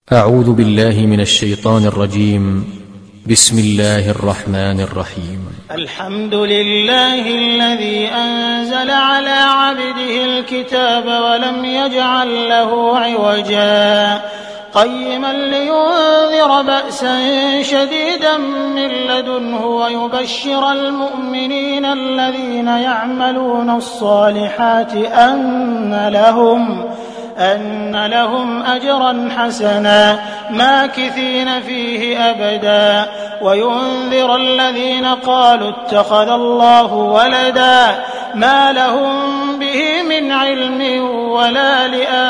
أعوذ بالله من الشيطان الرجيم. بسم الله الرحمن الرحيم. الحمد لله الذي أنزل على عبده الكتاب ولم يجعل له عوجا قيما لينذر بأسا شديدا من لدنه ويبشر المؤمنين الذين يعملون الصالحات أن لهم أجرا حسنا ماكثين فيه أبدا وينذر الذين قالوا اتخذ الله ولدا ما لهم به من علم ولا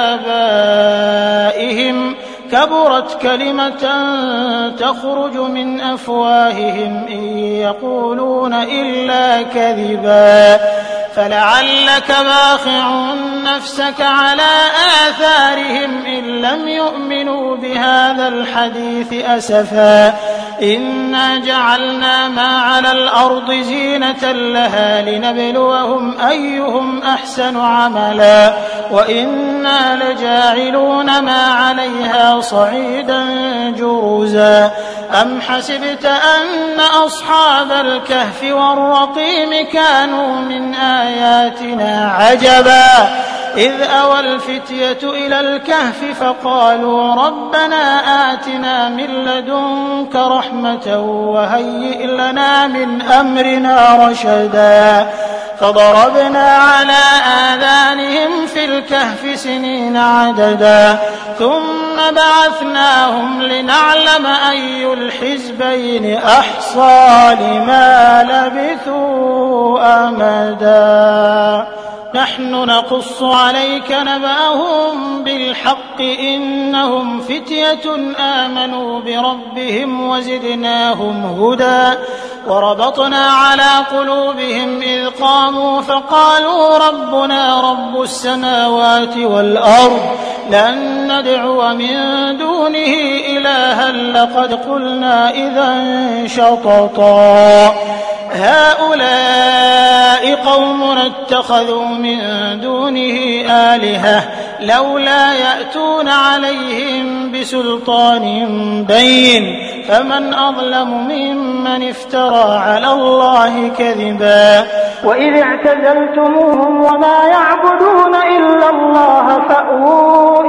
لآبائهم كبرت كلمة تخرج من أفواههم إن يقولون إلا كذبا فلعلك باخع نفسك على آثارهم إن لم يؤمنوا بهذا الحديث أسفا إنا جعلنا ما على الأرض زينة لها لنبلوهم أيهم أحسن عملا وإنا لجاعلون ما عليها صعيدا جرزا أم حسبت أن أصحاب الكهف والرقيم كانوا من آياتنا عجبا إذ أوى الفتية إلى الكهف فقالوا ربنا آتنا من لدنك رحمة وهيئ لنا من أمرنا رشدا فضربنا على آذانهم في الكهف سنين عددا ثم بعثناهم لنعلم أي الحزبين أحصى لما لبثوا أمدا نحن نقص عليك نبأهم بالحق إنهم فتية آمنوا بربهم وزدناهم هدى وربطنا على قلوبهم إذ قاموا فقالوا ربنا رب السماوات والأرض لن ندعو من دونه إلها لقد قلنا إذا شططا هؤلاء قومنا اتخذوا من دونه آلهة لولا يأتون عليهم بسلطان بين فمن أظلم ممن افترى على الله كذبا وإذ اعتزلتموهم وما يعبدون إلا الله فأووا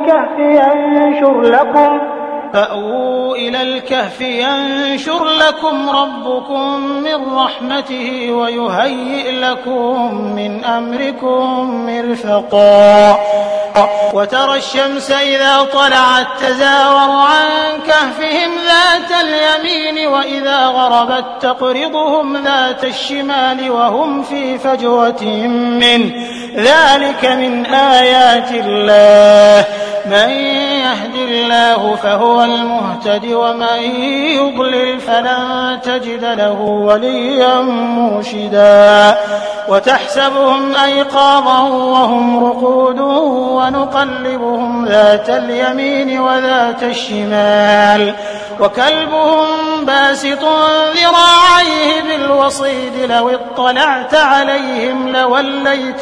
إلى الكهف ينشر لكم ربكم من رحمته ويهيئ لكم من أمركم مرفقا وترى الشمس إذا طلعت تزاور عن كهفهم ذات اليمين وإذا غربت تقرضهم ذات الشمال وهم في فجوة منه ذلك من آيات الله من يهد الله فهو المهتد ومن يضلل فلن تجد له وليا مرشدا وتحسبهم أيقاظا وهم رقود ونقلبهم ذات اليمين وذات الشمال وكلبهم باسط ذراعيه بالوصيد لو اطلعت عليهم لوليت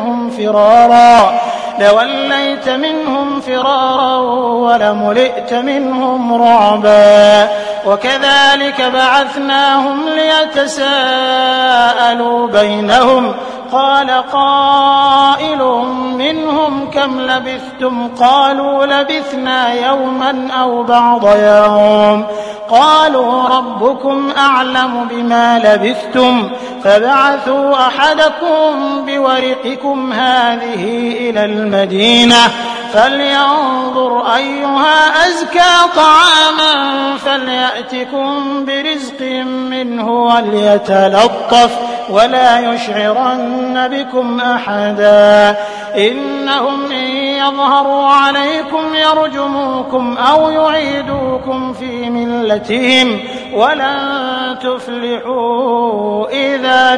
منهم فرارا ولملئت منهم رعبا وكذلك بعثناهم ليتساءلوا بينهم قال قائل منهم كم لبثتم قالوا لبثنا يوما أو بعض يوم قالوا ربكم أعلم بما لبثتم فبعثوا أحدكم بورقكم هذه إلى المدينة فلينظر أيها أزكى طعاما فليأتكم برزق منه وليتلطف ولا يشعرن بكم أحدا إنهم إن يظهروا عليكم يرجموكم أو يعيدوكم في ملتهم ولن تفلحوا إذا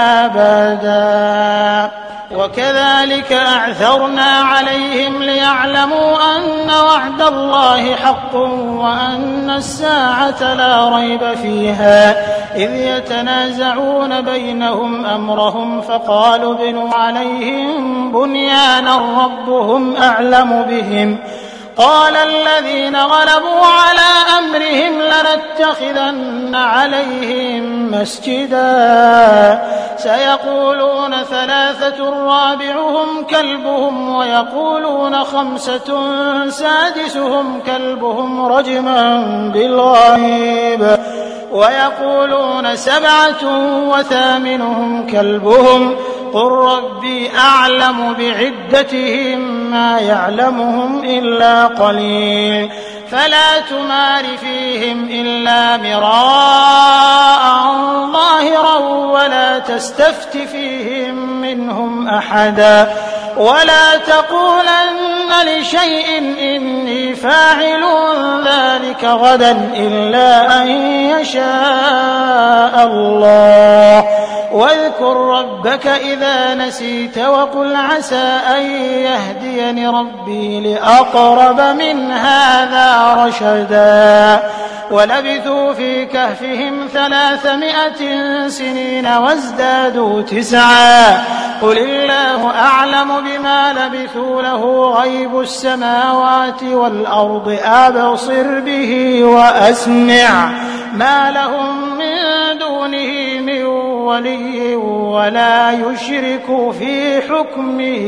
أبدا وكذلك أعثرنا عليهم ليعلموا أن وعد الله حق وأن الساعة لا ريب فيها إذ يتنازعون بينهم أمرهم فقالوا ابنوا عليهم بنيانا ربهم أعلم بهم قال الذين غلبوا على أمرهم لنتخذن عليهم مسجدا سيقولون 3 رابعهم كلبهم ويقولون 5 سادسهم كلبهم رجما بالغيب ويقولون 7 وثامنهم كلبهم قل ربي أعلم بعدتهم ما يعلمهم إلا قليل فلا تمار فيهم إلا مراء ظاهرا ولا تستفت فيهم منهم أحدا ولا تقولن لشيء إني فاعل ذلك غدا إلا أن يشاء الله واذكر ربك إذا نسيت وقل عسى أن يهديني ربي لأقرب من هذا رشدا ولبثوا في كهفهم 300 سنين وازدادوا 9 قل الله أعلم بما لبثوا له غيب السماوات والأرض أبصر به وأسمع ما لهم من دونه من ولي ولا يشرك في حكمه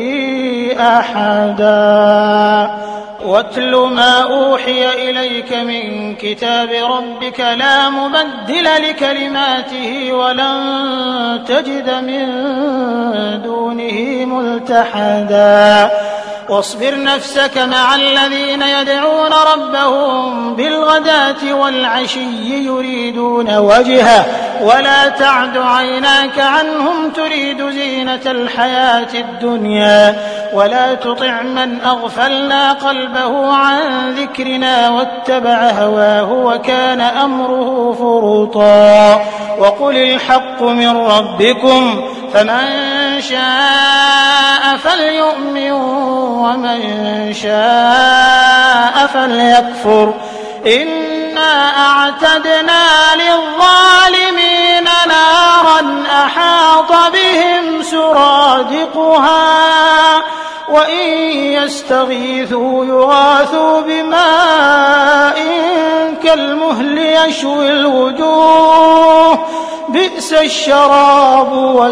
أحدا واتل ما أوحي إليك من كتاب ربك لا مبدل لكلماته ولن تجد من دونه ملتحدا واصبر نفسك مع الذين يدعون ربهم بالغداة والعشي يريدون وجهه ولا تعد عيناك عنهم تريد زينة الحياة الدنيا ولا تطع من أغفلنا قلبه عن ذكرنا واتبع هواه وكان أمره فرطا وقل الحق من ربكم فمن شاء فليؤمن ومن شاء فليكفر إنا أعتدنا للظالمين نارا أحاط بهم سرادقها وإن يستغيثوا يغاثوا بماء كالمهل يشوي الوجوه بئس الشراب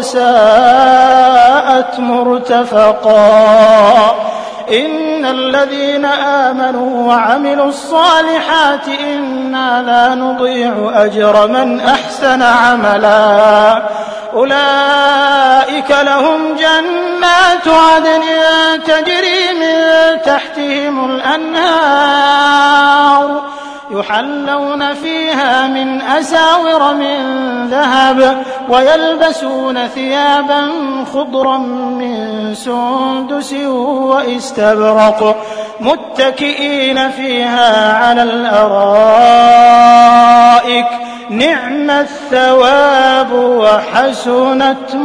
وساءت مرتفقا إن الذين آمنوا وعملوا الصالحات إنا لا نضيع أجر من أحسن عملا أولئك لهم جنات عدن تجري من تحتهم الأنهار يحلون فيها من أساور من ذهب ويلبسون ثيابا خضرا من سندس واستبرق متكئين فيها على الأرائك نعم الثواب وحسنت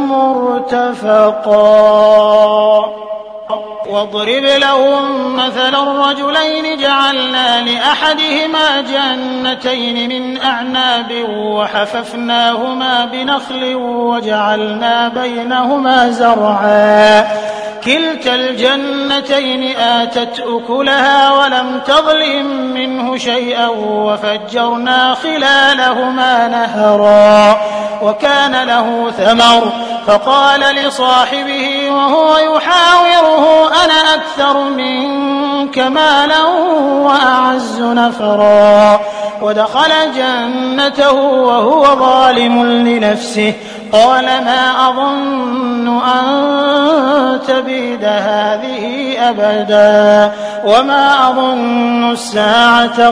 مرتفقا واضرب لهم مثلا الرجلين جعلنا لأحدهما جنتين من أعناب وحففناهما بنخل وجعلنا بينهما زرعا كلتا الجنتين آتت أكلها ولم تظلم منه شيئا وفجرنا خلالهما نهرا وكان له ثمر فقال لصاحبه وهو يحاوره أنا أكثر منك مالا وأعز نفرا ودخل جنته وهو ظالم لنفسه قال ما أظن أن تبيد هذه أبدا وما أظن الساعة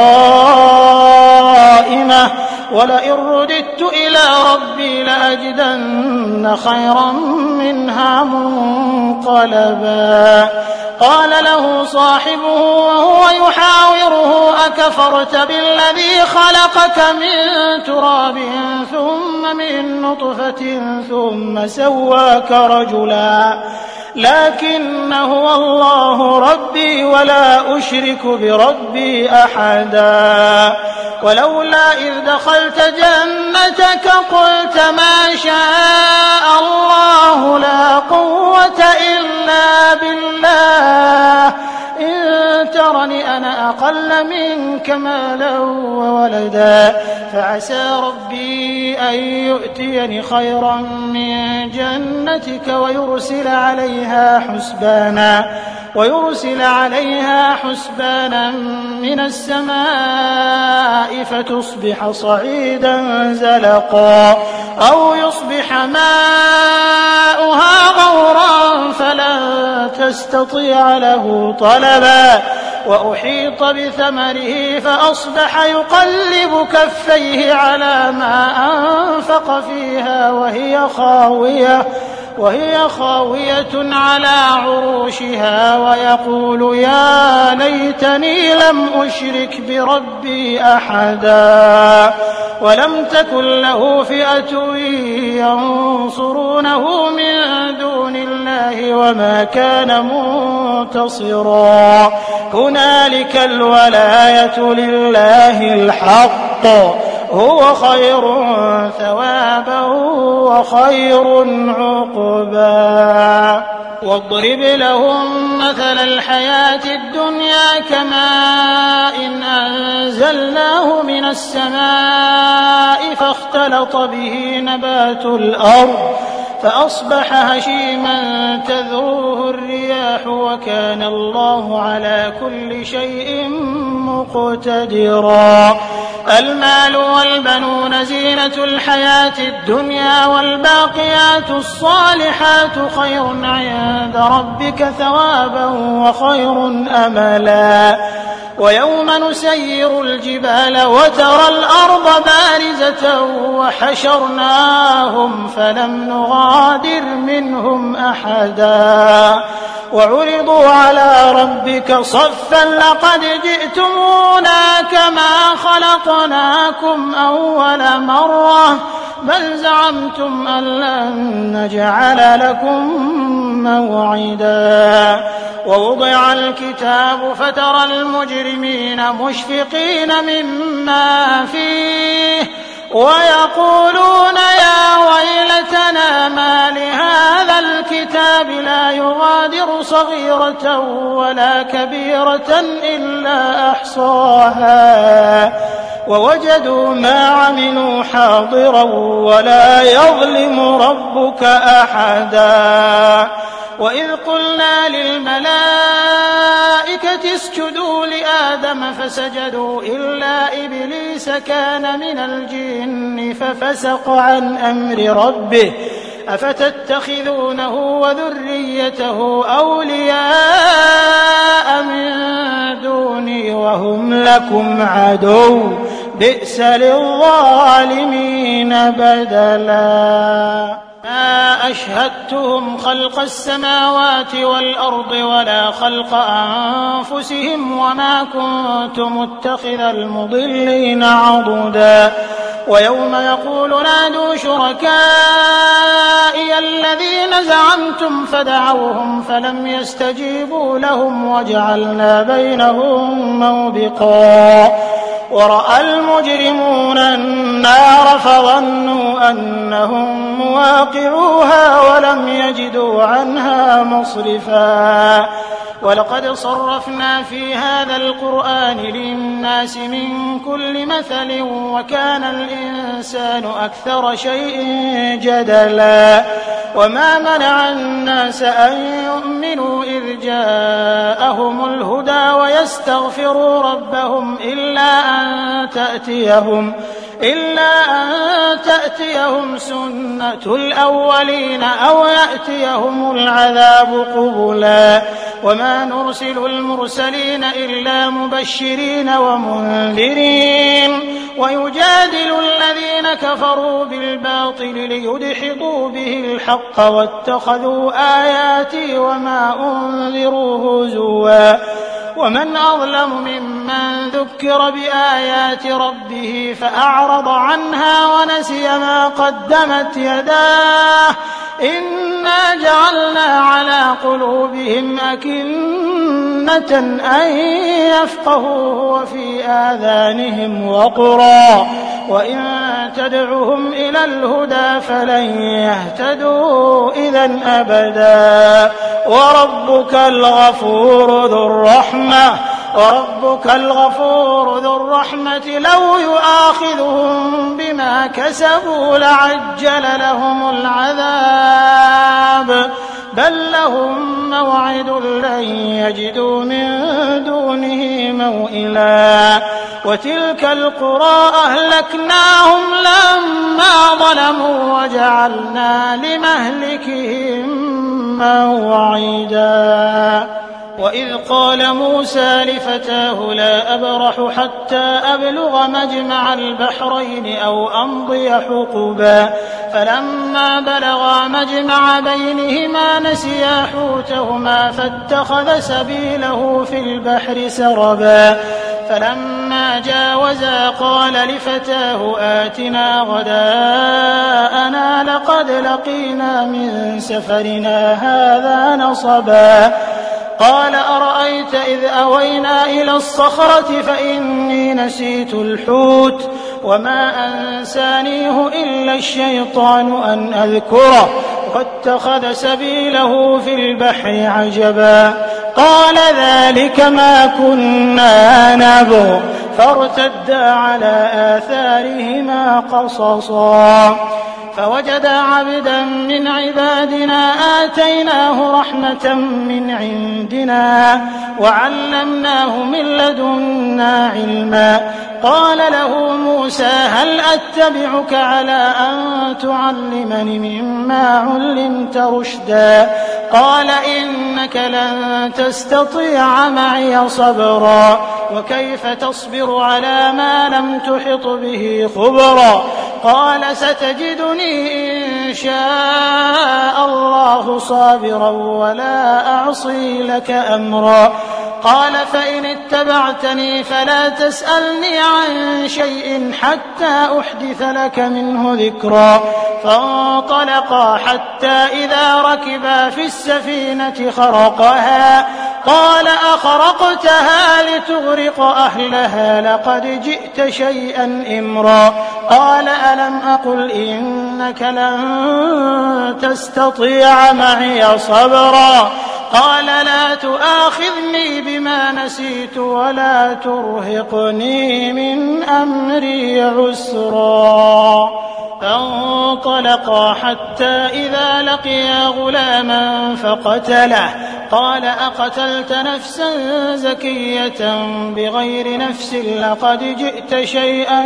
قائمة ولئن رددت إلى ربي لأجدن خيرا منها منقلبا قال له صاحبه وهو يحاوره أكفرت بالذي خلقك من تراب ثم من نطفة ثم سواك رجلا لكن هو الله ربي ولا أشرك بربي أحدا ولولا إذ دخلت جنتك قلت ما شاء الله لا قوة إلا بالله إن وترني أنا أقل منك مالا وولدا فعسى ربي أن يؤتيني خيرا من جنتك ويرسل عليها حسبانا من السماء فتصبح صعيدا زلقا أو يصبح ماؤها غورا فلن تستطيع له طلبا وأحيط بثمره فأصبح يقلب كفيه على ما أنفق فيها وهي خاوية على عروشها ويقول يا ليتني لم أشرك بربي أحدا ولم تكن له فئة ينصرونه من دون الله وما كان منتصرا هنالك الولاية لله الحق هو خير ثوابا وخير عقبا واضرب لهم مثل الحياة الدنيا كماء إن أنزلناه من السماء فاختلط به نبات الأرض فأصبح هشيما تذروه الرياح وكان الله على كل شيء مقتدرا المال والبنون زينة الحياة الدنيا والباقيات الصالحات خير عند ربك ثوابا وخير أملا ويوم نسير الجبال وترى الأرض بارزة وحشرناهم فلم نغادر منهم أحدا وعرضوا على ربك صفا لقد جئتمونا كما خلقناكم أول مرة بل زعمتم أن لن نجعل لكم موعدا ووضع الكتاب فترى المجرمين مشفقين مما فيه ويقولون يا ويلتنا ما لهذا الكتاب لا يغادر صغيرة ولا كبيرة إلا أحصاها ووجدوا ما عملوا حاضرا ولا يظلم ربك أحدا وإذ قلنا للملائكة اسجدوا لآدم فسجدوا إلا إبليس كان من الجن ففسق عن أمر ربه أفتتخذونه وذريته أولياء من دوني وهم لكم عدو بئس للظالمين بدلا ما أشهدتهم خلق السماوات والأرض ولا خلق أنفسهم وما كنت متخذ المضلين عضدا ويوم يقول نادوا شركائي الذين زعمتم فدعوهم فلم يستجيبوا لهم وجعلنا بينهم موبقا ورأى المجرمون النار فظنوا أنهم مواقعوها ولم يجدوا عنها مصرفا ولقد صرفنا في هذا القرآن للناس من كل مثل وكان الإنسان أكثر شيء جدلا وما منع الناس أن يؤمنوا إذ جاءهم الهدى ويستغفروا ربهم إلا أن تأتيهم سنة الأولين أو يأتيهم العذاب قبلا وما نرسل المرسلين إلا مبشرين ومنذرين ويجادل الذين كفروا بالباطل ليدحضوا به الحق واتخذوا آياتي وما أنذروا هزوا ومن أظلم ممن ذكر بآيات ربه فأعرض عنها ونسي ما قدمت يداه إنا جعلنا على قلوبهم أكنة أن يفقهوه وفي آذانهم وقرا وإن تدعهم إلى الهدى فلن يهتدوا إذا أبدا وربك الغفور ذو الرحمة وربك الغفور ذو الرحمة لو يؤاخذهم بما كسبوا لعجل لهم العذاب بل لهم موعد لن يجدوا من دونه موئلا وتلك القرى أهلكناهم لما ظلموا وجعلنا لمهلكهم موعدا وإذ قال موسى لفتاه لا أبرح حتى أبلغ مجمع البحرين أو أمضي حقبا فلما بلغا مجمع بينهما نسيا حوتهما فاتخذ سبيله في البحر سربا فلما جاوزا قال لفتاه آتنا غداءنا لقد لقينا من سفرنا هذا نصبا قال أرأيت إذ أوينا إلى الصخرة فإني نسيت الحوت وما أنسانيه إلا الشيطان أن أذكره واتخذ سبيله في البحر عجبا قال ذلك ما كنا نبغ فارتدا على آثارهما قصصا فوجدا عبدا من عبادنا آتيناه رحمة من عندنا وعلمناه من لدنا علما قال له موسى هل أتبعك على أن تعلمني مما علمت رشدا قال إنك لن تستطيع معي صبرا وكيف تصبر على ما لم تحط به خبرا قال ستجدني إن شاء الله صابرا ولا أعصي لك أمرا قال فإن اتبعتني فلا تسألني عن شيء حتى أحدث لك منه ذكرا فانطلقا حتى إذا ركبا في السفينة خرقها قال أخرقتها لتغرق أهلها لقد جئت شيئا إمرا قال ألم أقل إنك لن تستطيع معي صبرا قال لا تؤاخذني بما نسيت ولا ترهقني من أمري عسرا فانطلقا حتى إذا لقيا غلاما فقتله قال أقتلت نفسا زكية بغير نفس لقد جئت شيئا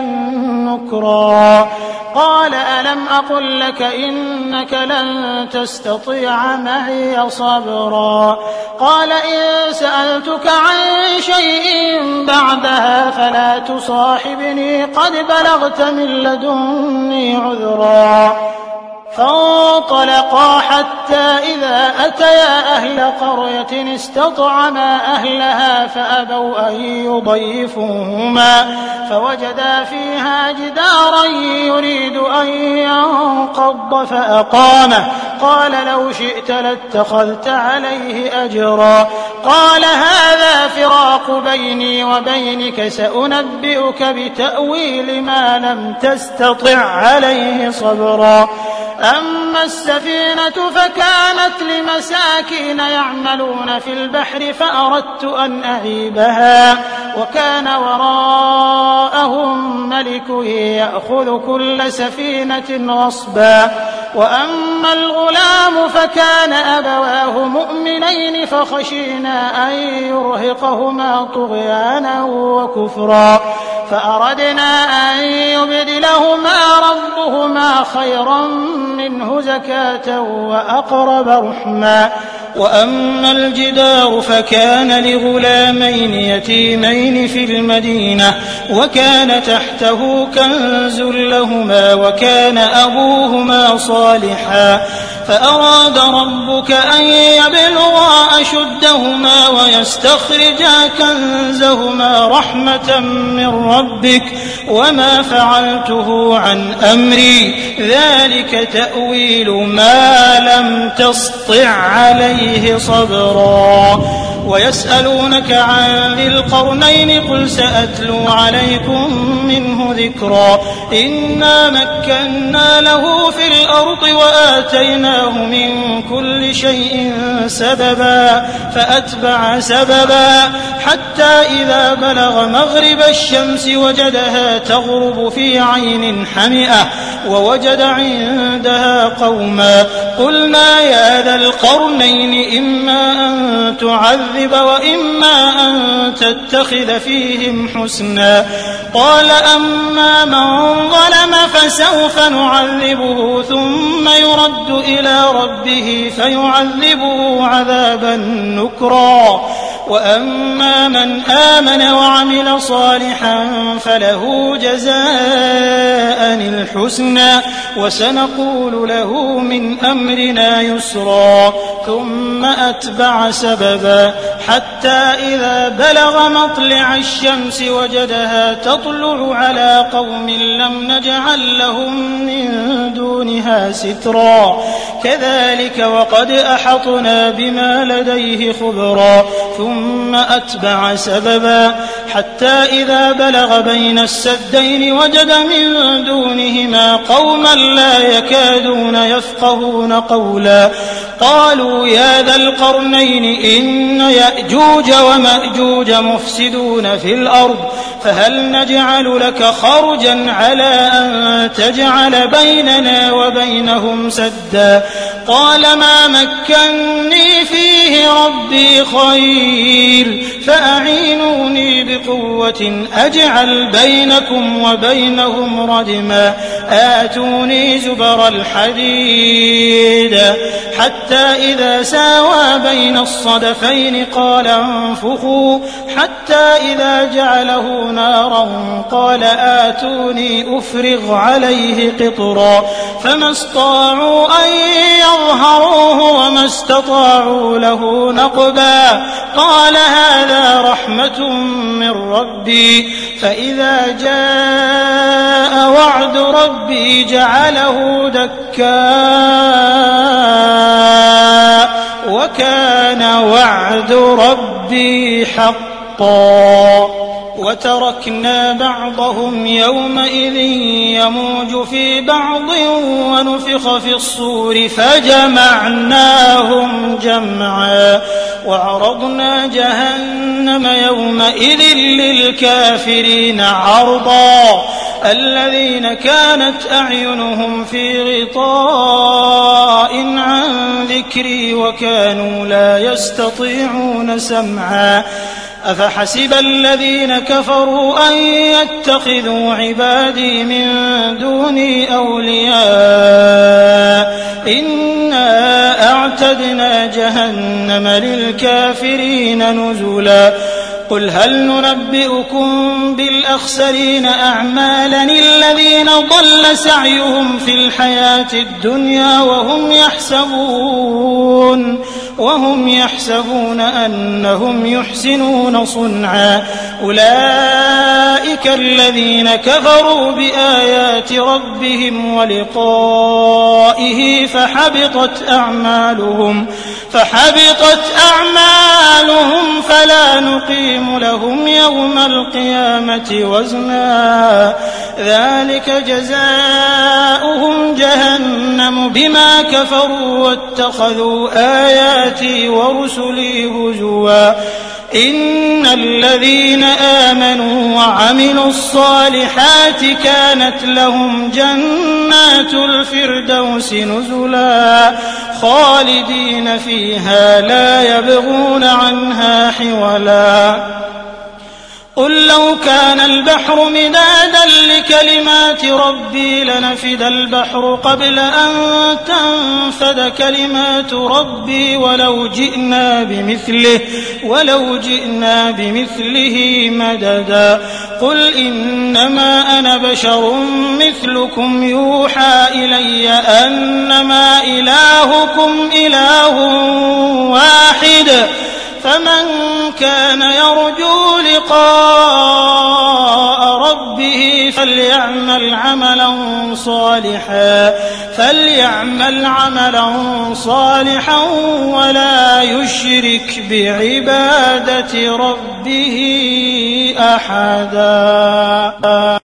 نكرا قال ألم أقل لك إنك لن تستطيع معي صبرا قال إن سألتك عن شيء بعدها فلا تصاحبني قد بلغت من لدني عذرا فانطلقا حتى إذا أتيا أهل قرية استطعما أهلها فأبوا أن يضيفوهما فوجدا فيها جدارا يريد أن ينقض فأقامه قال لو شئت لاتخذت عليه أجرا قال هذا فراق بيني وبينك سأنبئك بتأويل ما لم تستطع عليه صبرا أما السفينة فكانت لمساكين يعملون في البحر فأردت أن أعيبها وكان وراءهم ملك يأخذ كل سفينة غصبا وأما الغلام فكان أبواه مؤمنين فخشينا أن يرهقهما طغيانا وكفرا فأردنا أن يبدلهما ربهما خيرا منه زكاة وأقرب رحما وأما الجدار فكان لغلامين يتيمين في المدينة وكان تحته كنز لهما وكان أبوهما صالحا فأراد ربك أن يبلغا أشدهما ويستخرجا كنزهما رحمة من ربك وما فعلته عن أمري ذلك تأويل ما لم تسطع عليه صبرا ويسألونك عن ذي القرنين قل سأتلو عليكم منه ذكرا إنا مكنا له في الأرض وآتيناه من كل شيء سببا فأتبع سببا حتى إذا بلغ مغرب الشمس وجدها تغرب في عين حمئة ووجد عندها قوما قلنا يا ذا القرنين إما أن تعذب وإما أن تتخذ فيهم حسنا قال أما من ظلم فسوف نعذبه ثم يرد إلى ربه فيعذبه عذابا نكرا وأما من آمن وعمل صالحا فله جزاء الحسنى وسنقول له من أمرنا يسرا ثم أتبع سببا حتى إذا بلغ مطلع الشمس وجدها تطلع على قوم لم نجعل لهم من دونها سترا كذلك وقد أحطنا بما لديه خبرا ثم أتبع سببا حتى إذا بلغ بين السدين وجد من دونهما قوما لا يكادون يفقهون قولا قالوا يا ذا القرنين إن يأجوج ومأجوج مفسدون في الأرض فهل نجعل لك خرجا على أن تجعل بيننا وبينهم سدا قال ما مكني فيه ربي خير فأعينوني بقوة أجعل بينكم وبينهم ردما آتوني زبر الحديد حتى إذا ساوى بين الصدفين قال انفخوا حتى إذا جعله نارا قال آتوني أفرغ عليه قطرا فما استطاعوا أن يظهروه وما استطاعوا له نقبا قال هذا رحمة من ربي فإذا جاء وعد ربي جعله دكا وكان وعد ربي حقا وتركنا بعضهم يومئذ يموج في بعض ونفخ في الصور فجمعناهم جمعا وعرضنا جهنم يومئذ للكافرين عرضا الذين كانت أعينهم في غطاء عن ذكري وكانوا لا يستطيعون سمعا أفحسب الذين كفروا أن يتخذوا عبادي من دوني أولياء إنا أعتدنا جهنم للكافرين نزلا قل هل ننبئكم بالأخسرين أعمالا الذين ضل سعيهم في الحياة الدنيا وهم يحسبون أنهم يحسنون صنعا أولئك الذين كفروا بآيات ربهم ولقائه فحبطت أعمالهم فلا نقيم لهم يوم القيامة وزنا ذلك جزاؤهم جهنم بما كفروا واتخذوا آياتي ورسلي هزوا إن الذين آمنوا وعملوا الصالحات كانت لهم جنات الفردوس نزلا خالدين فيها لا يبغون عنها حولا قل لو كان البحر مدادا لكلمات ربي لنفد البحر قبل أن تنفد كلمات ربي ولو جئنا بمثله مددا قل إنما أنا بشر مثلكم يوحى إلي أنما إلهكم إله واحد فمن كان يرجو لقاء ربه فليعمل عملا صالحا صالحا فليعمل عملا صالحا ولا يشرك بعبادة ربه أحدا.